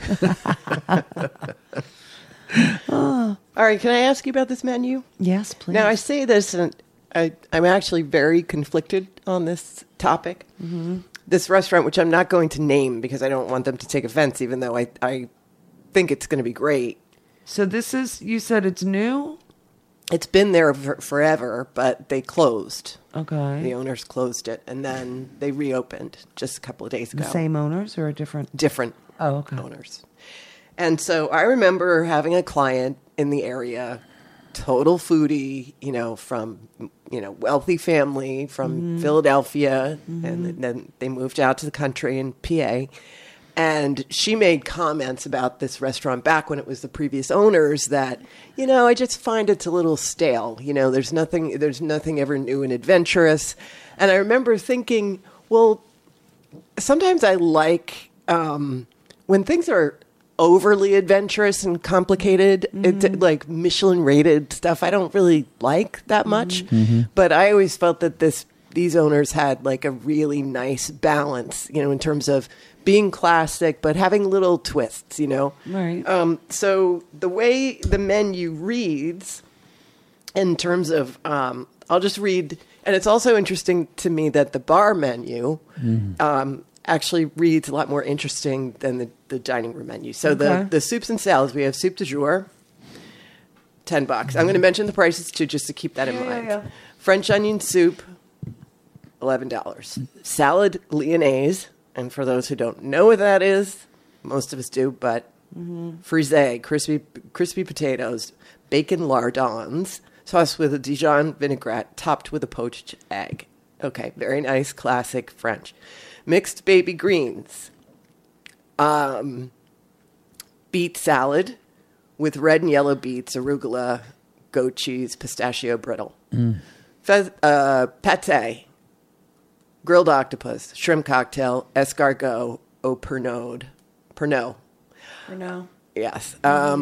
in it. All right, can I ask you about this menu? Yes, please. Now, I say this, and I'm actually very conflicted on this topic. Mm-hmm. This restaurant, which I'm not going to name because I don't want them to take offense, even though I think it's going to be great. So this is, you said it's new? It's been there forever, but they closed. Okay. The owners closed it, and then they reopened just a couple of days ago. The same owners or a different? Different Okay. owners. And so I remember having a client in the area, total foodie, from, wealthy family from Philadelphia. And then they moved out to the country in PA. And she made comments about this restaurant back when it was the previous owners that, I just find it's a little stale. There's nothing ever new and adventurous. And I remember thinking, well, sometimes I like when things are overly adventurous and complicated, it's like Michelin rated stuff I don't really like that much. But I always felt that these owners had like a really nice balance, in terms of being classic but having little twists, Right. So the way the menu reads in terms of I'll just read, and it's also interesting to me that the bar menu actually reads a lot more interesting than the dining room menu. So Okay. the soups and salads, we have soup du jour, $10. I'm going to mention the prices too, just to keep that in mind. yeah. French onion soup, $11. Salad lyonnaise, and for those who don't know what that is, most of us do, but frisee, crispy potatoes, bacon lardons, sauce with a Dijon vinaigrette, topped with a poached egg. Okay, very nice, classic French. Mixed baby greens, beet salad with red and yellow beets, arugula, goat cheese, pistachio brittle. Pate, grilled octopus, shrimp cocktail, escargot au Pernod. For now. Yes.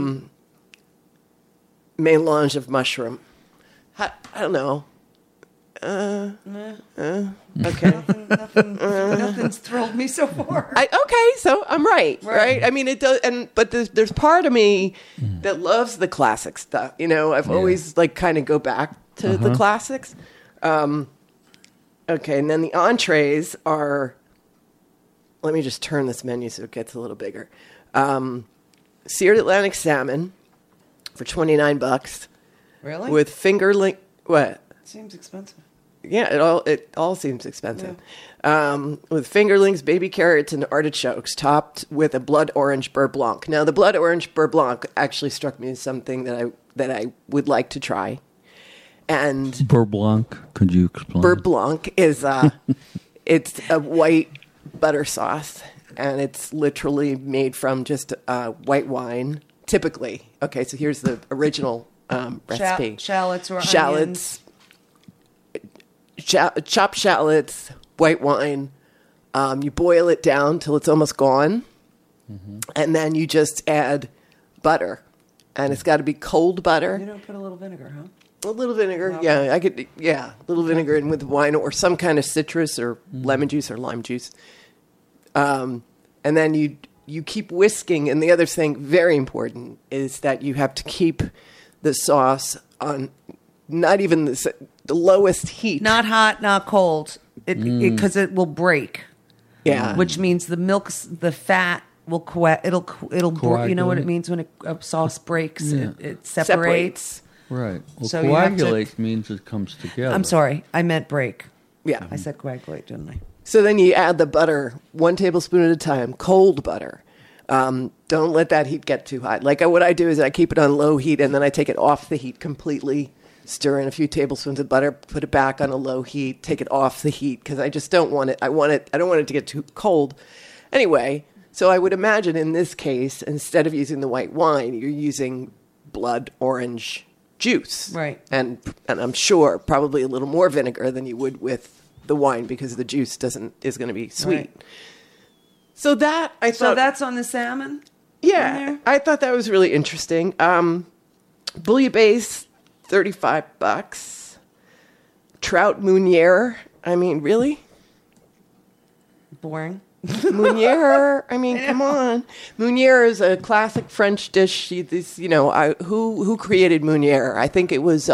Mélange of mushroom. I don't know. Okay. Nothing's thrilled me so far. Okay, so I'm right? I mean, it does, but there's part of me that loves the classic stuff. I've always kind of go back to the classics. Okay, and then the entrees are. Let me just turn this menu so it gets a little bigger. Seared Atlantic salmon for $29. Really? With fingerling. What? Seems expensive. Yeah, it all seems expensive. With fingerlings, baby carrots, and artichokes, topped with a blood orange beurre blanc. Now, the blood orange beurre blanc actually struck me as something that I would like to try. And Beurre Blanc, could you explain? beurre blanc is it's a white butter sauce, and it's literally made from just white wine. Typically, okay. So here's the original recipe: Shallots or onions. Chopped shallots, white wine. You boil it down till it's almost gone, and then you just add butter, and it's got to be cold butter. You don't put a little vinegar, huh? A little vinegar, yeah. A little vinegar in with wine or some kind of citrus or lemon juice or lime juice. And then you keep whisking. And the other thing, very important, is that you have to keep the sauce on not even the lowest heat. Not hot, not cold. Because it will break. Yeah. Which means the fat will you know what it means when a sauce breaks? Yeah. It separates. Right. Well, So you have to- coagulate means it comes together. I'm sorry, I meant break. Yeah. I said coagulate, didn't I? So then you add the butter, 1 tablespoon at a time, cold butter. Don't let that heat get too hot. Like what I do is I keep it on low heat and then I take it off the heat completely, stir in a few tablespoons of butter, put it back on a low heat, take it off the heat because I just don't want it. I don't want it to get too cold. Anyway, so I would imagine in this case, instead of using the white wine, you're using blood orange juice. Right. And I'm sure probably a little more vinegar than you would with the wine because the juice is going to be sweet. Right. So that I thought. So that's on the salmon. Yeah, I thought that was really interesting. Bouillabaisse, $35. Trout Meunière. I mean, really? Boring. Meunière. I mean, come on. Meunière is a classic French dish. Who created Meunière? I think it was.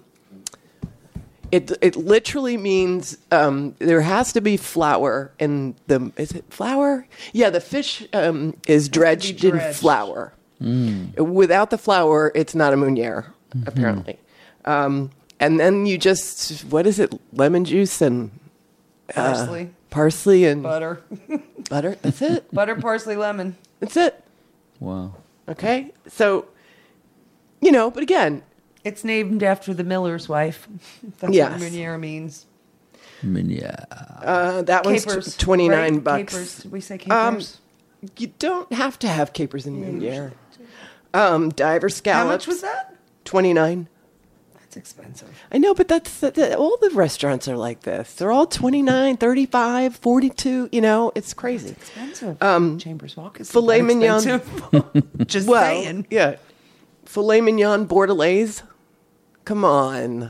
It literally means there has to be flour in the. Is it flour? Yeah, the fish is dredged in flour. Without the flour, it's not a Meunière, apparently. And then you just what is it? Lemon juice and parsley and butter. Butter. That's it. Butter, parsley, lemon. That's it. Wow. Okay, so but again. It's named after the miller's wife. That's what Meunière means. Meunière. That one's Capers, $29. Right? Capers. We say capers. You don't have to have capers in Meunière. Diver scallops. How much was that? $29. That's expensive. I know, but that's all the restaurants are like this. They're all $29, $35, $42. It's crazy. It's expensive. Chambers Walk is filet mignon. Just saying. Yeah. Filet mignon bordelaise. Come on.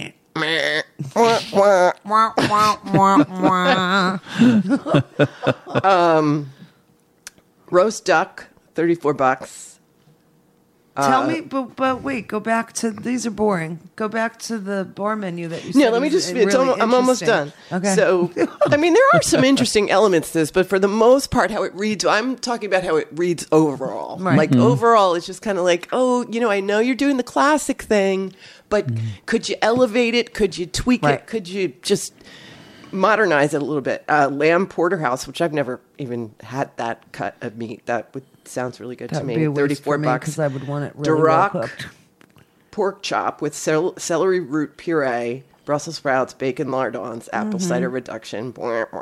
Roast duck, $34. Tell me, but wait, go back to, these are boring. Go back to the bar menu that you said. Yeah, let me just, I'm almost done. Okay. So, I mean, there are some interesting elements to this, but for the most part, how it reads, I'm talking about how it reads overall. Right. Like, overall, it's just kind of like, I know you're doing the classic thing, but could you elevate it? Could you tweak it? Could you just modernize it a little bit? Lamb porterhouse, which I've never even had that cut of meat. That sounds really good to me. $34 because I would want it really well cooked. Pork chop with celery root puree, Brussels sprouts, bacon lardons, apple cider reduction.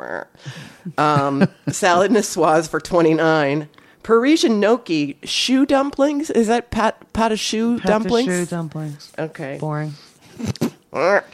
Salad niçoise for $29. Parisian gnocchi, choux dumplings. Is that pat a choux dumplings? Choux dumplings. Okay. Boring. For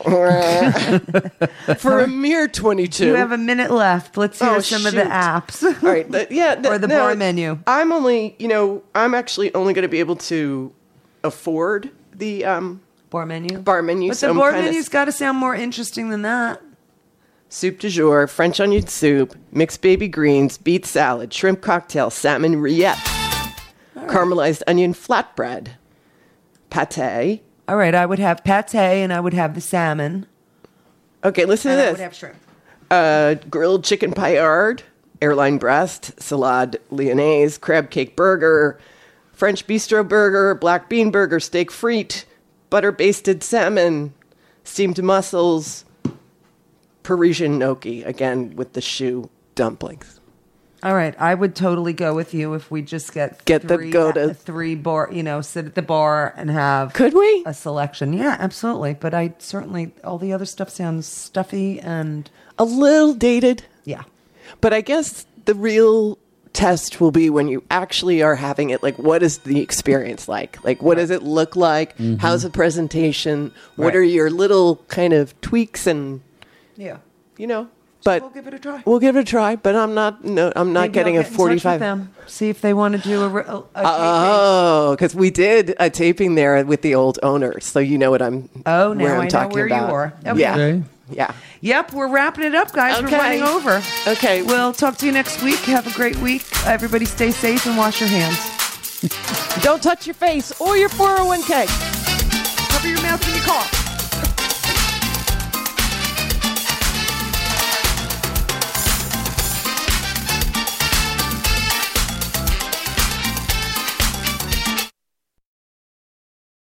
a mere $22. You have a minute left. Let's hear some of the apps. All right. Or the bar menu. I'm actually only going to be able to afford the bar menu. Bar menu. But the bar menu's got to sound more interesting than that. Soup du jour, French onion soup, mixed baby greens, beet salad, shrimp cocktail, salmon rillettes, caramelized onion flatbread, pate. All right, I would have pate and I would have the salmon. Okay, listen to this. I would have shrimp. Grilled chicken paillard, airline breast, salade lyonnaise, crab cake burger, French bistro burger, black bean burger, steak frite, butter basted salmon, steamed mussels, Parisian gnocchi, again with the choux dumplings. All right, I would totally go with you if we just get three bar, sit at the bar and have. Could we? A selection? Yeah, absolutely. But I certainly, all the other stuff sounds stuffy and a little dated. Yeah. But I guess the real test will be when you actually are having it. Like, what is the experience like? Like, what does it look like? How's the presentation? What are your little kind of tweaks and, but we'll give it a try. We'll give it a try, but I'm not getting a 45. Them. See if they want to do a taping. Oh, because we did a taping there with the old owners, so you know what I'm. Oh, now where I'm I know talking where about. you are. Okay. Yeah. Yeah. Yep, we're wrapping it up, guys. We're running over. Okay. We'll talk to you next week. Have a great week. Everybody stay safe and wash your hands. Don't touch your face or your 401k. Cover your mouth when you cough.